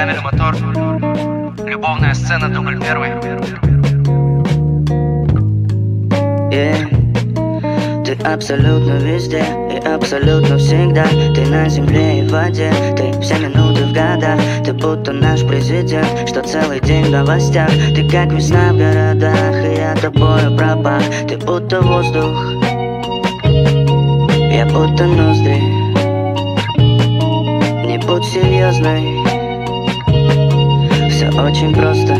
камера, мотор. Любовная сцена, дубль первый. Ты абсолютно везде и абсолютно всегда. Ты на земле и в воде, ты все минуты в годах. Ты будто наш президент, что целый день в новостях. Ты как весна в городах, и я тобою пропах. Ты будто воздух, я будто ноздри. Не будь серьезной, все очень просто.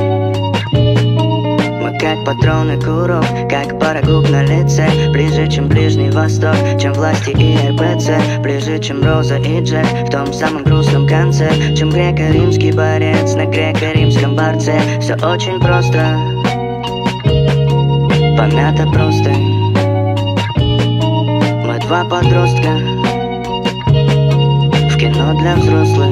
Мы как патроны куров, как парагуб на лице. Ближе, чем Ближний Восток, чем власти и РПЦ. Ближе, чем Роза и Джек в том самом грустном конце. Чем греко-римский борец на греко-римском борце. Все очень просто, помято просто. Мы два подростка в кино для взрослых.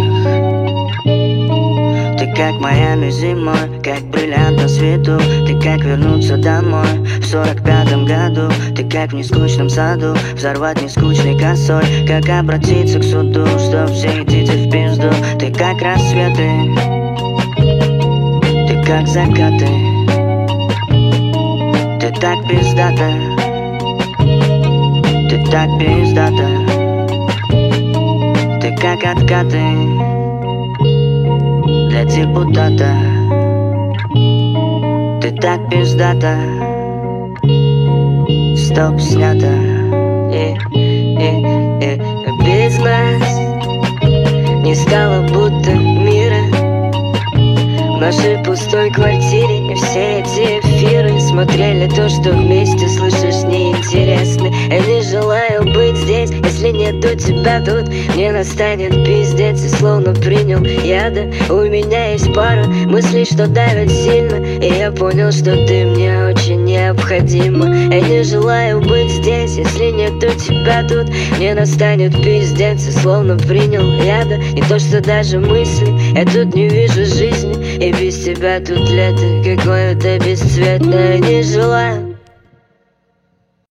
Ты как Майами зимой, как бриллиант на свету. Ты как вернуться домой в 45-м году. Ты как в нескучном саду взорвать нескучной косой. Как обратиться к суду, что все идите в пизду. Ты как рассветы, ты как закаты. Ты так пиздата, ты так пиздата. Ты как откаты для депутата. Ты так пиздата. Стоп, снято. Без нас не стало будто мира. В нашей пустой квартире все эти эфиры смотрели то, что вместе слышишь, неинтересно. Я не желаю быть здесь, если нету тебя тут. Мне настанет пиздец, и словно принял яда. У меня есть пара мыслей, что давят сильно, и я понял, что ты мне очень необходима. Я не желаю быть здесь, если нету тебя тут. Мне настанет пиздец, и словно принял яда. И то, что даже мысли, я тут не вижу жизни. И без тебя тут лето какое-то бесцветное. Не желаю